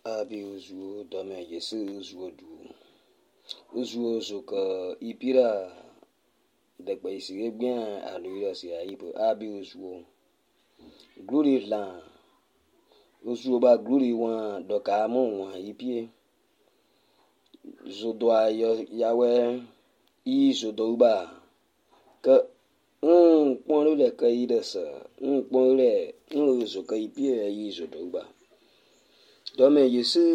Abi uzuo dome yesi uzuo du. Uzuo zuka ipira degba isige bien aluira si aipo abi uzuo. Gluri la uzuo ba gluri wan doka mo wan ipie. Zodoa yawe I zodoba ka pon le ka idesa pon le zo ka ipie I zodoba. Dome yesi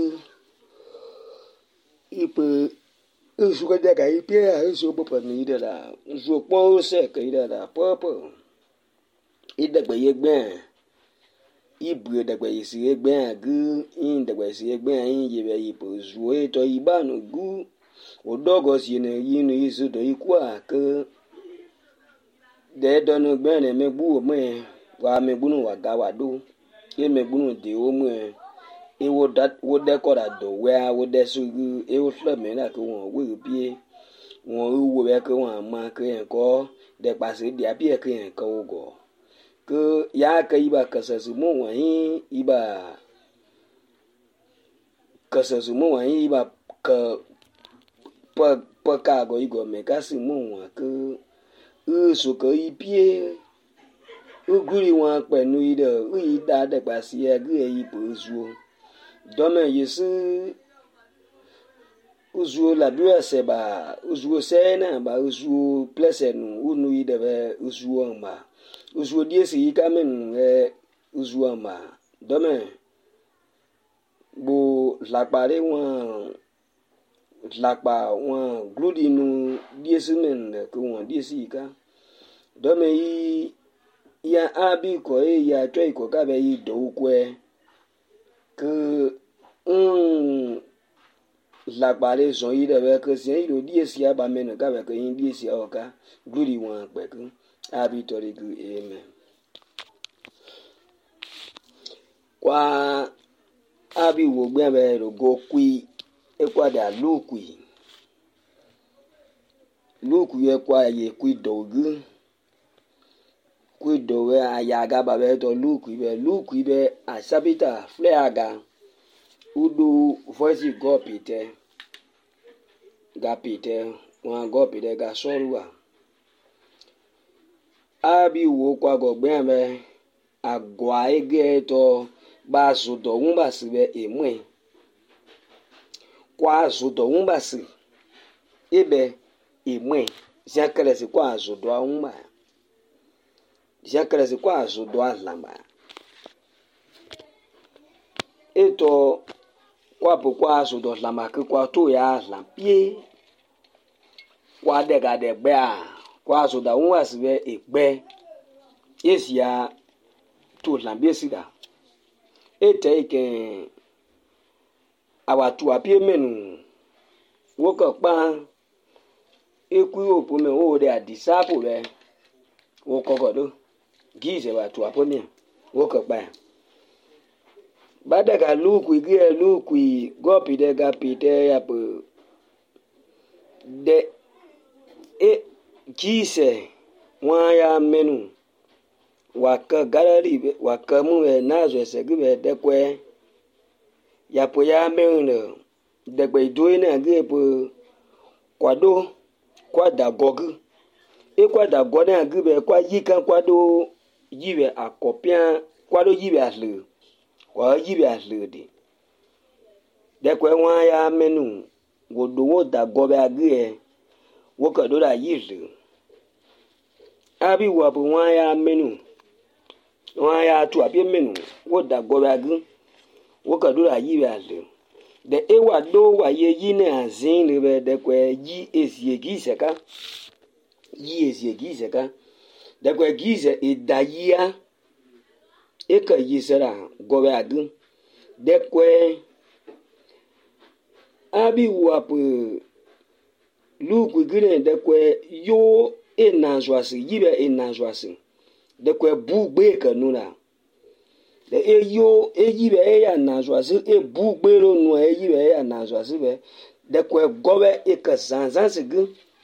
ipe uzuo daga ipie zo popo ni idela zo pon se ka idela popo idegba yegben ibu degba yesi yegben gu in degba yesi yegben in yebe ipo zuo to ibanu gu odogo si ne yinu izu do ikwa ke de donu gben ne megbu me wa megbunu wa ga wa do ye megbunu de o mu e wo de kora do we a wo de sugu e wo fle me na ke won we bie won wo be ke won ma ke en ko de pase de apie ke en ko go ke ya ke iba kasasu mo wa yin iba kasasu mo wa yin iba ka pa ka go igo me ka si mo wa ke so ko ipie uguri wa penu ide ida de pase e gu e ipo zuo dome yesu uzuo la bua seba uzuo sena ba uzuo plesenu unu ide be uzuo ma uzuo die si kamen uzuo ma dome bo lakpare wan gludi nu die si men ko wan die si ka dome ya abi ko ya twa ko ka be do kwe ke lakpare zon ide be ke si iro die si aba men ka be ke yin die si oka gludi wan pe ku abi tori gu amen kwa abi wo gbe be ro go kui e kwa da lukui ye kwa ye kui dogu kui dowe ayaga ba be to lukui be asabita fleaga udu voice go pite wan go pite ga sorua abi wo kwa go gbe be agwa ege to ba zudo won ba si be emwe kwa zudo won ba si ebe emwe jakere si kwa zudo won ba jakere si kwa zudo alamba eto kwa po kwa zudo lamba ke kwa to ya lampie kwa de ga de gbe a kwa zudo won ba si be egbe esia to lambie sida ete ke awatu apie menu woka pa eku opo me o de adisapo be woko godo gize watu apo ni woka pa badaga luku gopi de ga pite ya po de gize wa ya menu waka galari waka mu nazo esegbe de kwe ya po ya menu de gbe do na ge po kwado kwada gogu kwada gona ge be kwa yika kwado yiwe akopia kwado yiwe aslu kwa yiwe aslu de kwe wa ya menu wodo woda gobe age woka do da yilu abi wa po wa ya menu wa ya tu apie menu woda gobe age woka do da yiwe aslu de ewa do wa ye yi na azin le be de kwe yi esiegi seka de kwe gize idayia eka yisera gobe age de kwe abi wa po luku gire de kwe yo enanzwasi yibe enanzwasi de kwe bugbe kanuna de eyo eyibe ya nanzwasi ebugbe ro nu eyibe ya nanzwasi be de kwe gobe ekazanzansi gu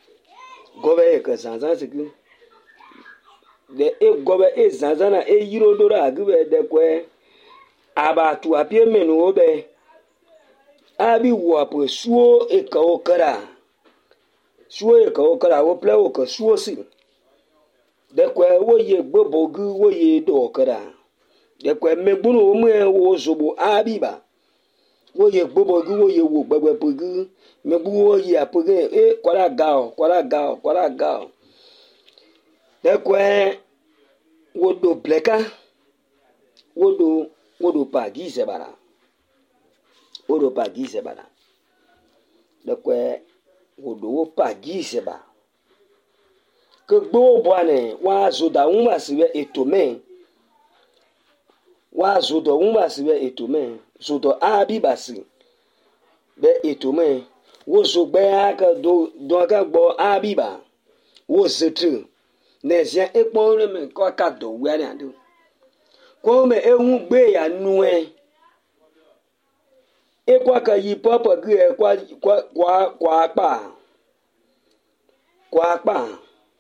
de gobe ezanzana eyirodora agbe de kwe abatu apie menu obe abi wo po suo e ka okara wo ple wo ka suo si de kwa wo ye gbobo gu wo ye do okara de kwa megbunu wo mu wo zobo abi ba wo ye gbobo gu wo ye wo gbegbe gu megbu wo ye apoge kwara gao de kwa wo do bleka wo do pa gize bara de kwa wo do wo pa gize ba ke gbo bwane wa zo da uma sibe etome wa zo do uma sibe etome zo do abi basi be etome wo zo gbe aka do aka gbo abi ba wo zetu nesia ekpon re me ko ka do we na do ko me ehun gbe ya nu ekwa ka yi papa gu e kwa pa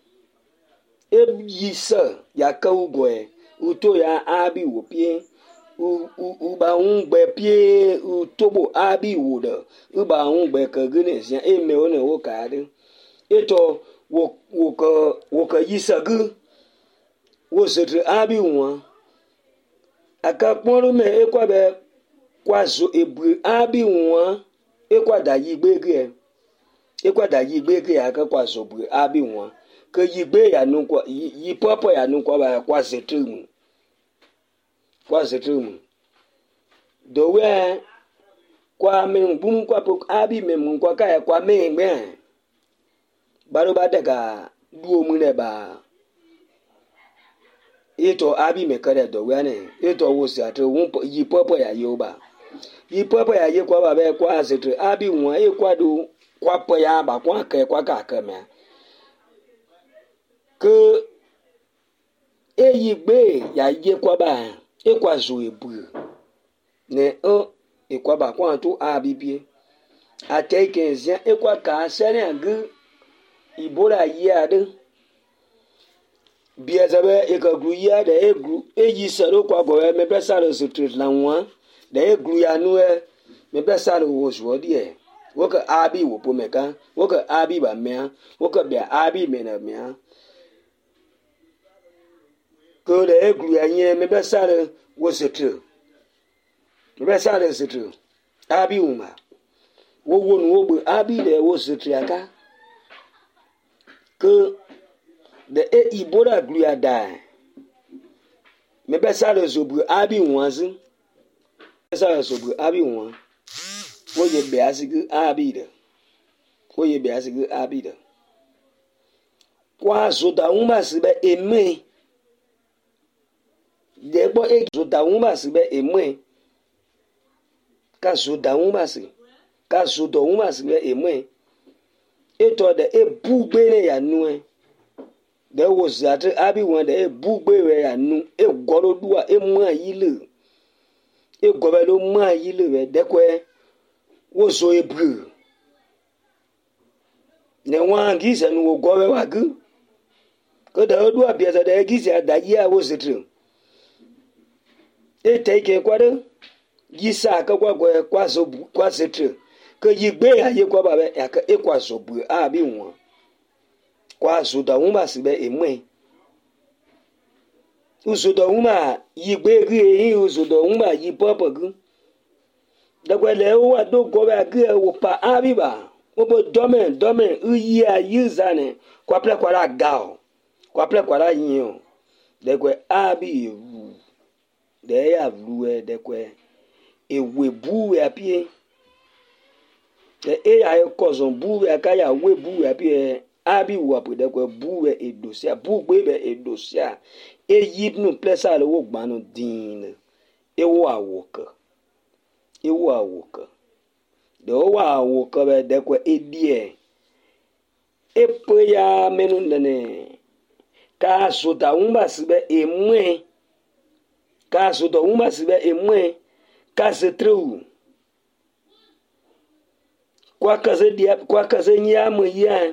yisa ya ka ugwe uto ya abi wo pie u ba ungbe pie utobo abi wo da u ba ungbe ka gune sia eme one wo ka de eto wo ka yisa gu wo setre abi won aka ponu me ekwa be kwa zo ebu abi won ekwa da yi gbege aka kwa zo bu abi won ke yigbe ya nu kwa yi popo ya nu kwa ba kwa zetrumu do we kwa me ngum kwa pok abi me mun kwa ka kwa me ngbe baro ba daga duo mu ne ba eto abi me kare do we ne eto wo si atre won yi popo ya yoba yi popo ya ye kwa ba be kwa zetru abi won e kwa do kwa po ya ba kwa ka me ke eyigbe ya ye kwa ba ekwa zo ebu ne ekwa ba kwa to abibie ateikenzia ekwa ka sene agu ibora ye ade bia zabe ekagru ya de egru eyi saro kwa go me besaro sutrit la nwa de egru ya nu me besaro wo zo die woka abi wo pomeka woka abi ba mea woka bia abi me na mea ko de egru ya nye me besare wo setru abi uma wo wonu wo bu abi de wo setru aka ko de ibora gru ya da me besare zo bu abi wanzu besare zo bu abi wan wo ye be asigu abi de kwa zo da uma sibe eme degbo zo da uma sibe eme ka zo da uma sibe eme eto de ebugbe ne ya nu de wo zatre abi won de ebugbe we ya nu egoro duwa emu ayile egobelo mu ayile we de kwe wo zo ebru ne wan giza nu wo gowe wagu ko da duwa biasa de giza da ya wo zatre take kwado yisa ka kwa zo kwa zatre ko yigbe ya ye kwa ba ya ka ekwa zo bu abi won kwa zo da won ba sibe emwe uzo da won ma yigbe ri eyin uzo da won ma yi popo gu dagwele wa do go ba gu wo pa abi ba wo bo domen uyi ayuzane kwa ple kwa la gao kwa ple kwa la yin dagwe abi wu de ya vluwe de kwe ewe buwe apie de ya kozon buwe aka ya we buwe apie abi wu apo de kwe buwe edosia bugbe be edosia eyibnu plesa le wo gbanu din ewo awoka de wo awoka be de kwe edie epe ya menu nene ka so da umba sibe emwe ka so do uma sibe emwe ka se treu kwa kaze nyamu ya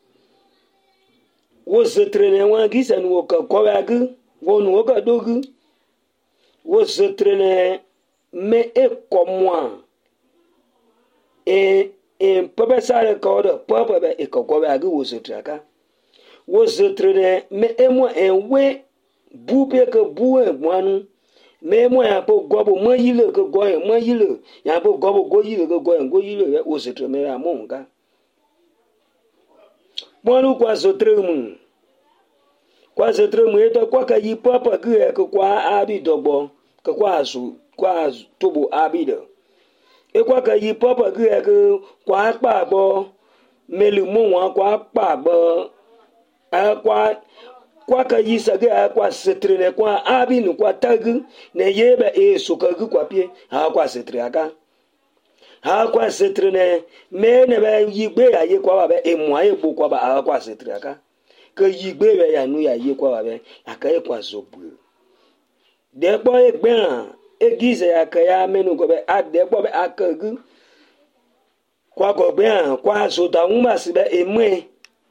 wo se trene wan gisa nu ka ko ya gu wo nu ka dogu wo se trene me e komwa pebe sare kodo pebe be ikokobe agi wosotraka wosotrene me emo enwe bube ke buwe mwanu me emo ya po gobo mayile ke goye mayile ya po gobo goyile ke goyile wosotre me amonga mwanu kwa sotremu eto kwa ka yi papa ke kwa abi dogbo ke kwa tubu abi do ekwa ka yi papa ke kwa pa bo melu mo wa kwa pa bo kwa ka yi sa ke kwa setre ne kwa abi nu kwa tag ne yebe so ka kwa pie ha kwa setre aka ha kwa setre ne me ne ba yi gbe ya ye kwa ba be emu aye bo kwa ba ha kwa setre aka ke yi gbe be ya nu ya ye kwa ba be aka e kwa zobu de po e gbe an egize ya ka ya menu ko be ade po be akagu kwa go be an kwa so da uma si be emwe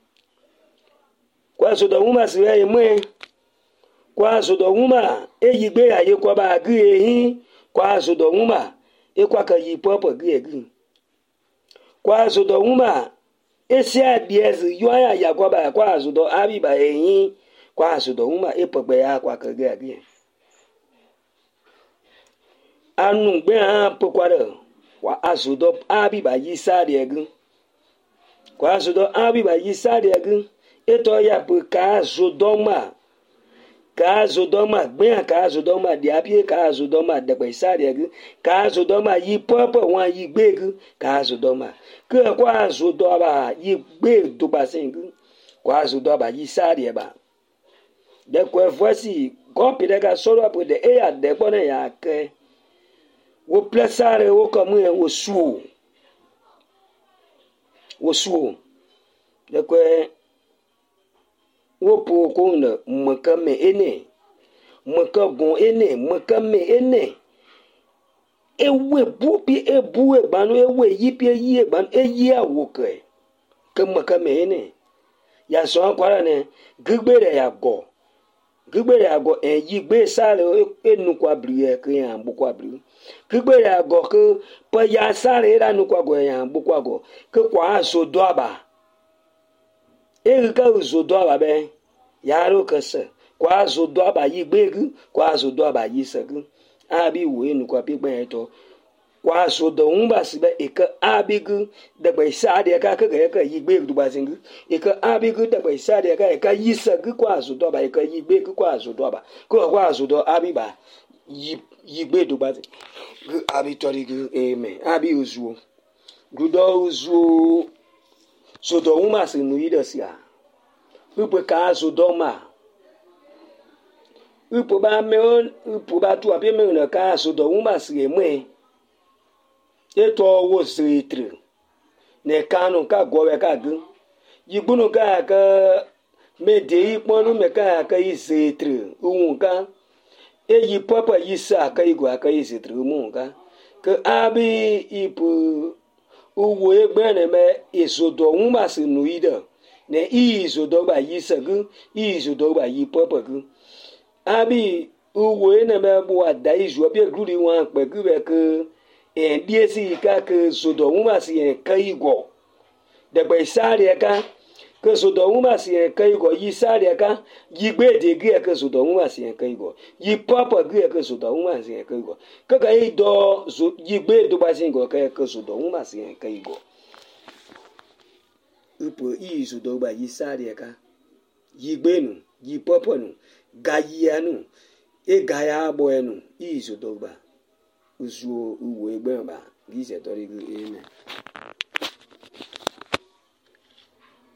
kwa so da uma si be emwe kwa so da uma eyi gbe ya ye kwa ba agi ehin kwa so da uma e kwa ka yi popo gi kwa so da uma esi adies yo ya kwa ba kwa so da abi ba ehin kwa so da uma e pope ya kwa ka gi anu gbe han pokware wa azudo abi ba yisari egu kwa azudo abi ba yisari egu eto ya pu ka azudoma gbe ka azudoma di abi ka azudoma de ba yisari egu ka azudoma yi popo wan yi gbe egu ka azudoma ke kwa azudo ba yi gbe do ba singu kwa azudo ba yisari ba de ko voici gopi de ka soro pu de e ya de bona ya ke wo plesare wo komu wo suo de kwe wo po ko na makame ene makagon ene makame ene ewe bubi ebu egbanu ewe yipi yi egbanu eyi awoke ke makame ene ya so akwara ne gigbere ya go yi gbe sare enu kwa brie ke ya mbu kwa brie kigbere ago ke pa ya sare ra nu kwa go ya mbu kwa go ke kwa so do aba e ka so do aba be ya ro ke se kwa so do aba yi gbe gu kwa so do aba yi se gu abi wo enu kwa pe gbe to kwa so do un ba si be e ka abi gu de gbe sa de ka ke yi gbe du ba singu e ka abi gu de gbe sa de ka yi se gu kwa so do aba e ka yi gbe gu kwa so do aba ko kwa so do abi ba yi gbe do ba abi tori gu eme abi uzuo gudo uzuo so do uma se nu ida sia upo ka so do ma upo ba tu abi me na ka so do uma se eme eto wo sitri ne kanu ka gowe ka gu yigbunu ka me de iponu me ka yi sitri uun ka eyi papa yisa aka igwe aka yisitri umunga ke abi ipu uwo egbe na me isodo nwuma si nuida ne isodo ba yisa gu isodo ba yi papa gu abi uwo na me bo ada izo bi guri wan pe gu be ke diesi ka ke sodo nwuma si ka igwo de gbe sare ka ke sodo nwuma si ka igwo yi sare ka yi gbe de gu ke sodo nwuma si ka igwo yi papa gu ke sodo nwuma si ka igwo ka do yi gbe do ba si igwo ke sodo nwuma si ka igwo upo yi sodo ba yi sare ka yi gbe nu yi papa nu ga yi anu e ga ya bo enu yi sodo ba uzuo uwo egbe ba gi se tori gu eme